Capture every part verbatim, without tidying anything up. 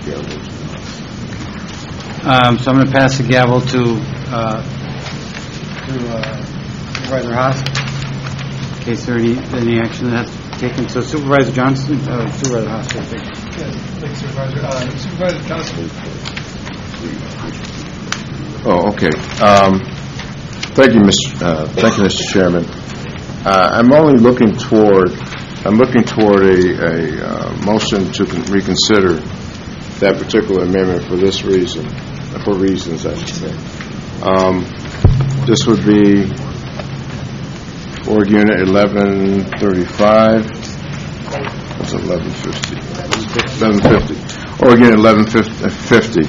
Um, so I'm going to pass the gavel to uh, to uh, Supervisor Haas in case there any any action that has to be taken. So Supervisor Johnson, uh, Supervisor Haas, I think. Yes, thanks, Supervisor. Uh, Supervisor Johnson. Oh, okay. Um, thank you, Mister Uh, thank you, Mister Chairman. Uh, I'm only looking toward I'm looking toward a, a uh, motion to con- reconsider that particular amendment for this reason, for reasons I should say. Um, this would be org unit eleven thirty-five. What's eleven fifty? eleven fifty. Org unit eleven fifty.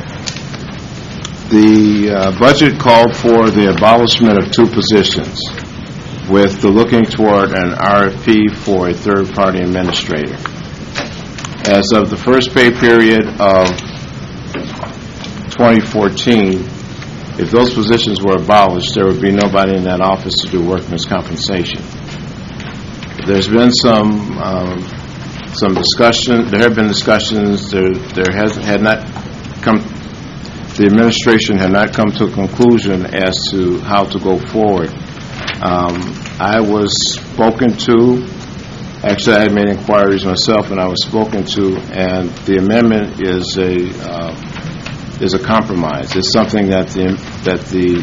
The uh, budget called for the abolishment of two positions, with the looking toward an R F P for a third-party administrator. As of the first pay period of twenty fourteen, if those positions were abolished, there would be nobody in that office to do workman's compensation. There's been some um, some discussion. There have been discussions. There, there has had not come. The administration had not come to a conclusion as to how to go forward. Um, I was spoken to. Actually, I had made inquiries myself, and I was spoken to. And the amendment is a uh, is a compromise. It's something that the that the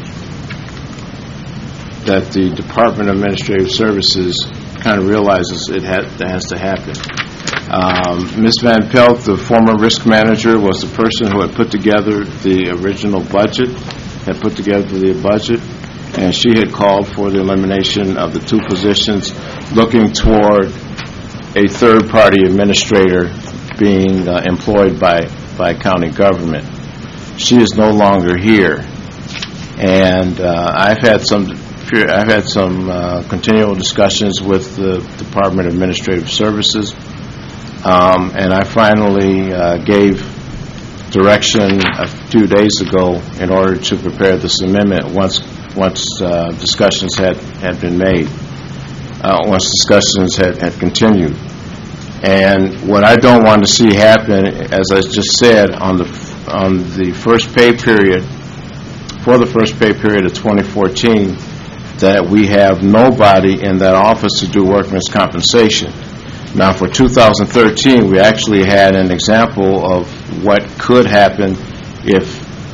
that the Department of Administrative Services kind of realizes it has, that has to happen. Um, Miz Van Pelt, the former risk manager, was the person who had put together the original budget, had put together the budget, and she had called for the elimination of the two positions, looking toward a third-party administrator being uh, employed by, by county government. She is no longer here, and uh, I've had some I've had some uh, continual discussions with the Department of Administrative Services. Um, and I finally uh, gave direction a few days ago in order to prepare this amendment once once uh, discussions had, had been made, uh, once discussions had, had continued. And what I don't want to see happen, as I just said, on the on the first pay period, for the first pay period of twenty fourteen, that we have nobody in that office to do workman's compensation. Now, for two thousand thirteen, we actually had an example of what could happen if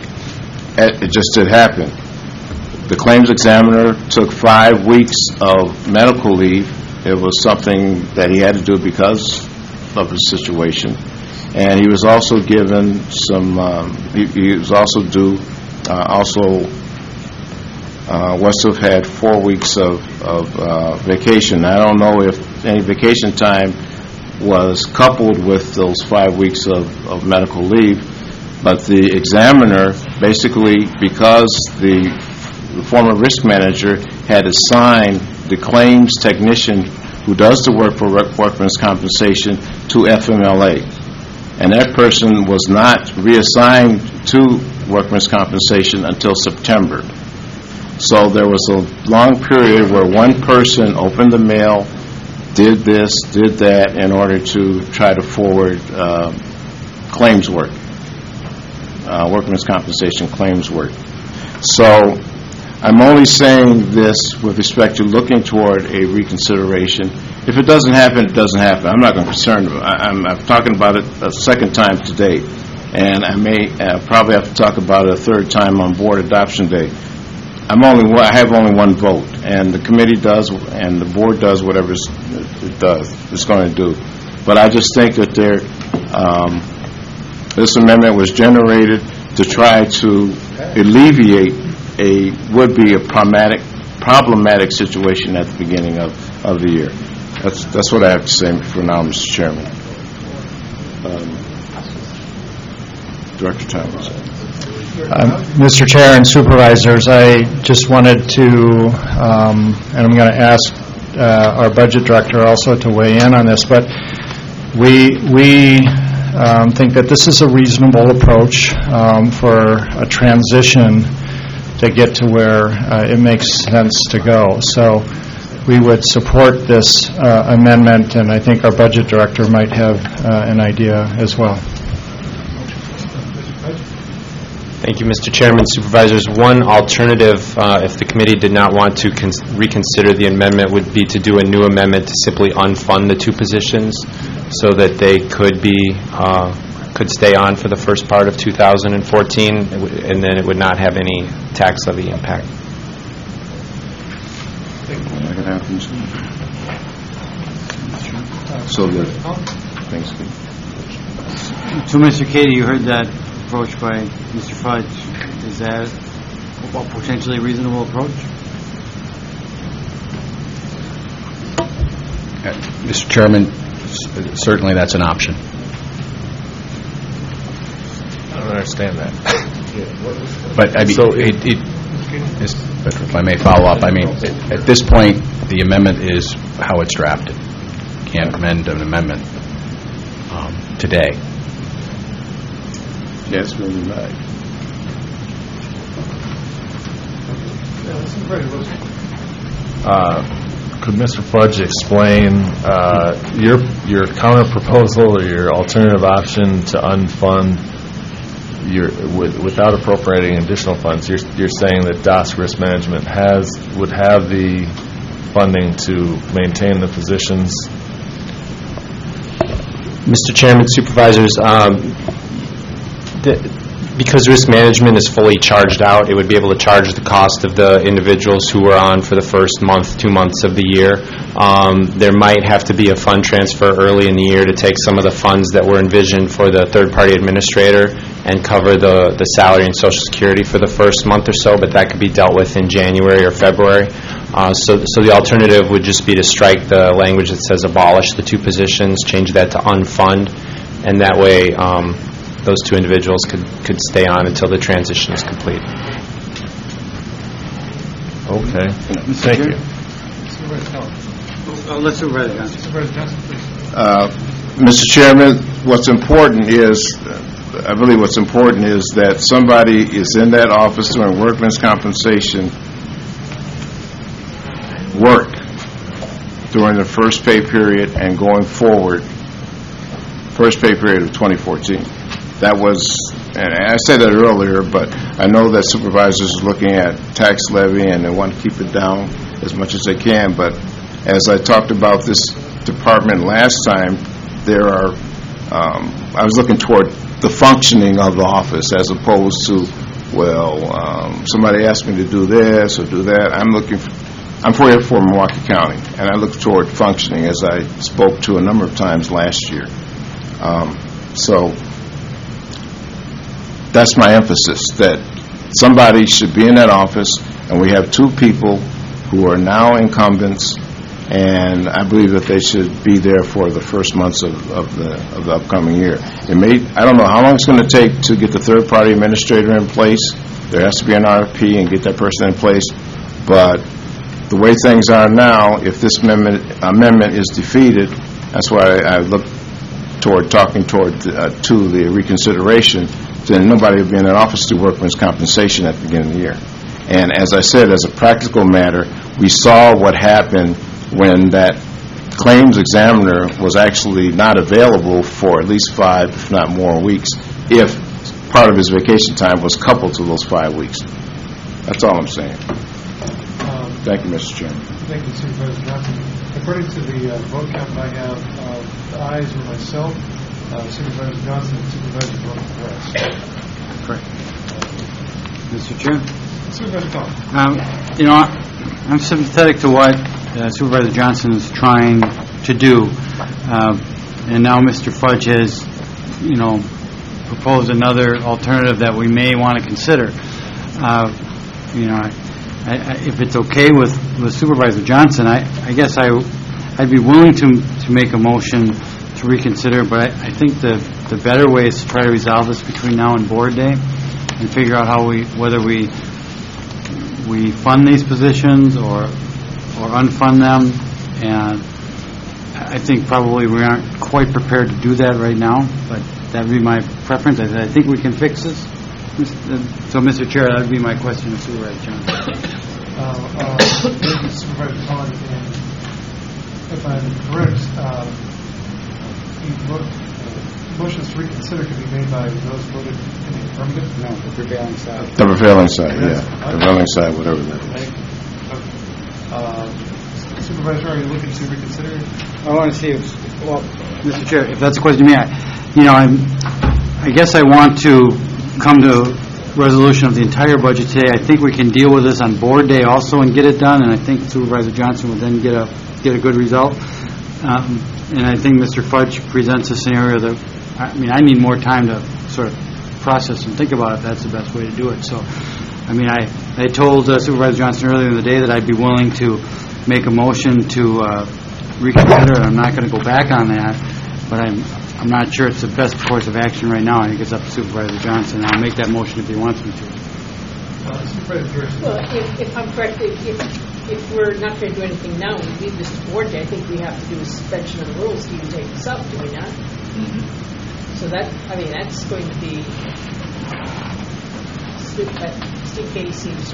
it just did happen. The claims examiner took five weeks of medical leave. It was something that he had to do because of his situation. And he was also given some, um, he, he was also due, uh, also uh, was to have had four weeks of, of uh, vacation. I don't know if any vacation time was coupled with those five weeks of, of medical leave, but the examiner basically, because the, the former risk manager had assigned the claims technician who does the work for workman's compensation to F M L A, and that person was not reassigned to workman's compensation until September. So there was a long period where one person opened the mail, did this, did that, in order to try to forward uh, claims work, uh, workman's compensation claims work. So I'm only saying this with respect to looking toward a reconsideration. If it doesn't happen, it doesn't happen. I'm not going to be concerned about it. I, I'm, I'm talking about it a second time today, and I may uh, probably have to talk about it a third time on board adoption day. I'm only I have only one vote, and the committee does and the board does whatever it does it's going to do. But I just think that there, um, this amendment was generated to try to alleviate a would be a problematic problematic situation at the beginning of, of the year. That's that's what I have to say for now, Mister Chairman. Um, Director Thomas. Uh, Mister Chair and Supervisors, I just wanted to, um, and I'm going to ask uh, our Budget Director also to weigh in on this, but we we um, think that this is a reasonable approach um, for a transition to get to where uh, it makes sense to go. So we would support this uh, amendment, and I think our Budget Director might have uh, an idea as well. Thank you, Mister Chairman, Supervisors. One alternative, uh, if the committee did not want to cons- reconsider the amendment, would be to do a new amendment to simply unfund the two positions so that they could be, uh, could stay on for the first part of two thousand fourteen, and then it would not have any tax levy impact. That happens. So the, thanks. So, Mister Katie, you heard that approach by Mister Fudge. Is that a potentially reasonable approach? Uh, Mister Chairman, s- certainly that's an option. I don't understand that. But I mean, So- it, it is, but if I may follow up, I mean, at at this point, the amendment is how it's drafted. Can't amend an amendment um, today. Yes, maybe right. Yeah, Supervisor Wilson. Uh, Could Mister Fudge explain uh, your your counter proposal or your alternative option to unfund your with, without appropriating additional funds? You're you're saying that D O S Risk Management has would have the funding to maintain the positions. Mister Chairman, Supervisors, um, the, because risk management is fully charged out, it would be able to charge the cost of the individuals who were on for the first month, two months of the year. Um, there might have to be a fund transfer early in the year to take some of the funds that were envisioned for the third-party administrator and cover the, the salary and Social Security for the first month or so, but that could be dealt with in January or February. Uh, so, so the alternative would just be to strike the language that says abolish the two positions, change that to unfund, and that way um, those two individuals could, could stay on until the transition is complete. Okay. Mister Thank Chair? you. Supervisor Kellogg. Oh, let's Supervisor Johnson. Supervisor Johnson, please. Uh, Mister Chairman, what's important is, uh, I believe what's important is that somebody is in that office doing workman's compensation work during the first pay period and going forward, first pay period of twenty fourteen. That was, and I said that earlier, but I know that supervisors are looking at tax levy and they want to keep it down as much as they can, but as I talked about this department last time, there are, um, I was looking toward the functioning of the office as opposed to, well, um, somebody asked me to do this or do that. I'm looking for, I'm for here for Milwaukee County, and I look toward functioning as I spoke to a number of times last year. Um, so that's my emphasis, that somebody should be in that office, and we have two people who are now incumbents, and I believe that they should be there for the first months of, of the of the upcoming year. It may, I don't know how long it's going to take to get the third-party administrator in place. There has to be an R F P and get that person in place, but the way things are now, if this amendment, amendment is defeated, that's why I, I look toward talking toward uh, to the reconsideration, then nobody will be in that office to workman's compensation at the beginning of the year. And as I said, as a practical matter, we saw what happened when that claims examiner was actually not available for at least five, if not more, weeks, if part of his vacation time was coupled to those five weeks. That's all I'm saying. Um, Thank you, Mister Chairman. Thank you, Supervisor Johnson. According to the uh, vote count I have, uh, the ayes were myself, uh, Supervisor Johnson, and Supervisor Perez. Correct. Mister Chair? Supervisor Kellogg. Um, you know, I'm sympathetic to what uh, Supervisor Johnson is trying to do, um, and now Mister Fudge has, you know, proposed another alternative that we may want to consider. Uh, you know, I, I, if it's okay with, with Supervisor Johnson, I, I guess I, I'd be willing to to make a motion to reconsider, but I, I think the the better way is to try to resolve this between now and board day and figure out how we, whether we we fund these positions or or unfund them, and I think probably we aren't quite prepared to do that right now, but that would be my preference. I, I think we can fix this. So, Mister Chair, that would be my question to Supervisor Johnson. Uh, uh, Supervisor Collins, and if I'm correct, uh, he looked, uh, motions to reconsider can be made by those voted in the affirmative? No, the prevailing side. The prevailing side, yeah. The prevailing side, whatever that is. Uh, Supervisor, are you looking to reconsider? I want to see if, well, Mister Chair, if that's a question to me, I, you know, I'm, I guess I want to come to resolution of the entire budget today. I think we can deal with this on board day also and get it done, and I think Supervisor Johnson will then get a, get a good result. Um, and I think Mister Fudge presents a scenario that, I mean, I need more time to sort of process and think about if that's the best way to do it. So, I mean, I, I told uh, Supervisor Johnson earlier in the day that I'd be willing to make a motion to uh, reconsider, and I'm not going to go back on that, but I'm I'm not sure it's the best course of action right now. I think it's up to Supervisor Johnson. I'll make that motion if he wants me to. Uh, Supervisor Pearson. Well, if, if I'm correct, if, if we're not going to do anything now, we leave this to board day, I think we have to do a suspension of the rules to even take this up, do we not? Mm-hmm. So that, I mean, that's going to be, Steve Katie seems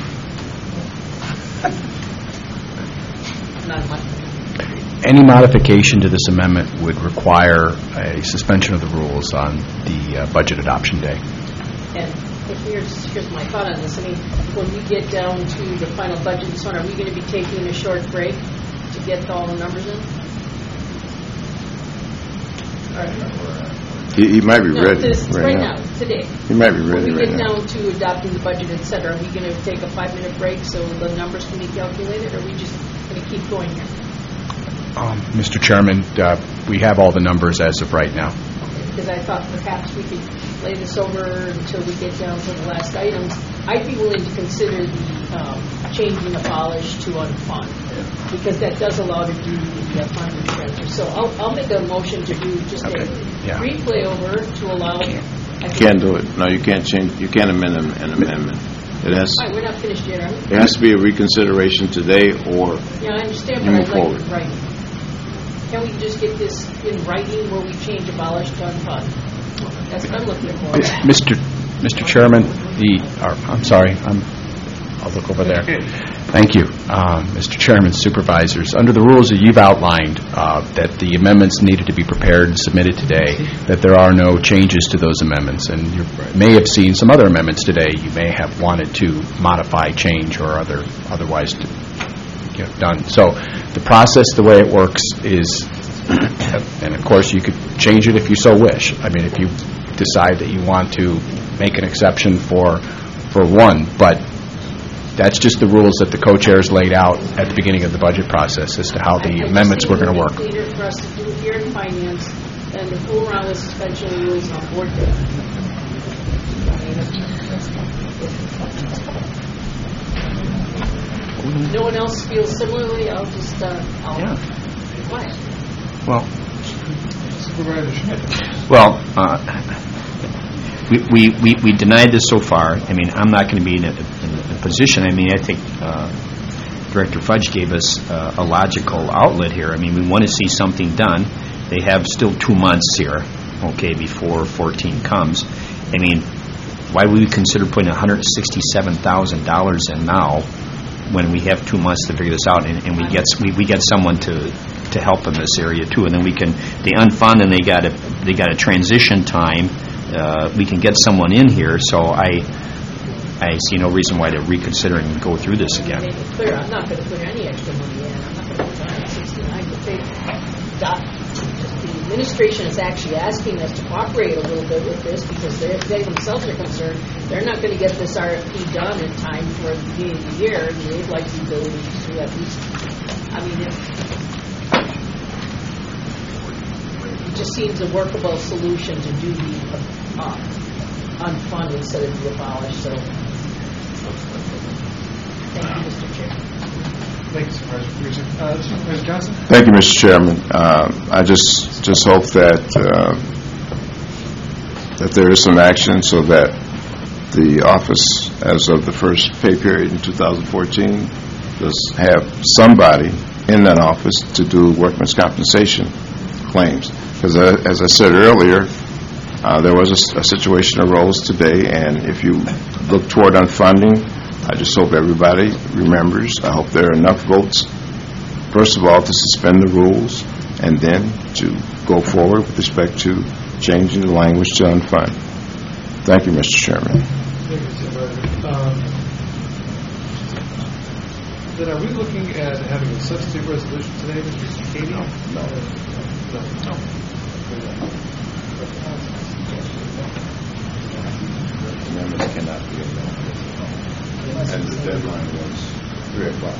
not much. Any modification to this amendment would require a suspension of the rules on the uh, budget adoption day. And if here's, here's my thought on this. I mean, when we get down to the final budget and so on, are we going to be taking a short break to get all the numbers in? All right. He, he might be No, ready this, right, right now. now, today. He might be ready When we right get now. down to adopting the budget, et cetera, are we going to take a five-minute break so the numbers can be calculated, or are we just going to keep going here? Um, Mister Chairman, uh, we have all the numbers as of right now. Because I thought perhaps we could lay this over until we get down to the last items. I'd be willing to consider the um, changing abolish to unfund, because that does allow to do the uh, fund transfer. So I'll, I'll make a motion to do just Okay. a Yeah. brief layover to allow. I You think- can't do it. No, you can't change, you can't amend an an amendment. It has, All right, we're not finished yet, are we? it has to be a reconsideration today, or Yeah, I understand, You but move I'd like forward. it in writing. Can we just get this in writing where we change abolish to unfund? That's what I'm looking for. Mister Mister Chairman, the, or, I'm sorry, I'm, I'll look over there. Thank you, uh, Mister Chairman, supervisors. Under the rules that you've outlined, uh, that the amendments needed to be prepared and submitted today, that there are no changes to those amendments. And you may have seen some other amendments today you may have wanted to modify, change, or other otherwise to get done. So the process, the way it works is, and of course you could change it if you so wish. I mean, if you decide that you want to make an exception for for one, but that's just the rules that the co-chairs laid out at the beginning of the budget process as to how the amendments were going to work. I just think it would be cleaner for us to do it here in finance than to fool around with suspension of rules on board day. No one else feels similarly, I'll just, uh, I'll Yeah. be quiet. Well, Supervisor Schmidt. well, uh, we, we, we we denied this so far. I mean, I'm not going to be in a, in a position. I mean, I think uh, Director Fudge gave us uh, a logical outlet here. I mean, we want to see something done. They have still two months here, okay, before fourteen comes. I mean, why would we consider putting one hundred sixty-seven thousand dollars in now when we have two months to figure this out, and, and we get we, we get someone to to help in this area too, and then we can they unfund and they got a they got a transition time. Uh, we can get someone in here, so I I see no reason why to reconsider and go through this I again. made it clear, I'm not going to put any extra money in. I'm not going to put one hundred sixty-nine, but they, dot, the administration is actually asking us to cooperate a little bit with this because they they themselves are concerned they're not going to get this R F P done in time for the beginning of the year, and they'd like the ability to at least, I mean, it, it just seems a workable solution to do the uh, unfund instead of the abolish, so thank you, Mister Chair. Thank you, Supervisor Pearson. Uh, Supervisor Johnson? Thank you, Mister Chairman. Uh, I just just hope that uh, that there is some action so that the office, as of the first pay period in two thousand fourteen, does have somebody in that office to do workman's compensation claims. Because as I said earlier, uh, there was a, a situation arose today, and if you look toward unfunding, I just hope everybody remembers. I hope there are enough votes, first of all, to suspend the rules, and then to go forward with respect to changing the language to unfund. Thank you, Mister Chairman. Thank you, Supervisor. Um, Then are we looking at having a substitute resolution today, Mister Katie? No. No. No. Amendments cannot be amended. And the deadline was three o'clock.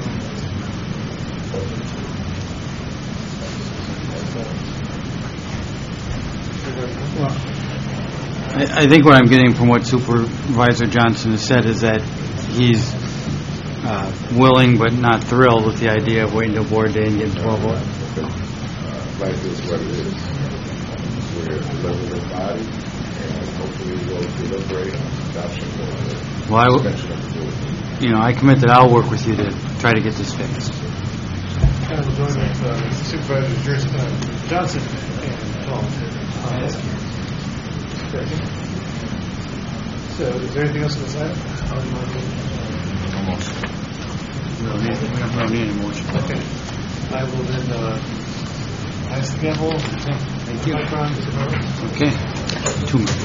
I I think what I'm getting from what Supervisor Johnson has said is that he's uh, willing but not thrilled with the idea of waiting till board day and getting twelve votes. Life is what it is. We're a deliberative body, and hopefully we'll deliberate on adoption of Well, I the w- suspension of the rules. You know, I commit that I'll work with you to try to get this fixed. Kind of join with uh, Supervisor Jers- uh, Johnson and Paul. Uh, okay. So, is there anything else on this item? Almost. We don't need, we don't need any motion. Okay. I will then uh, ask the gavel. Thank you. Okay. Two minutes.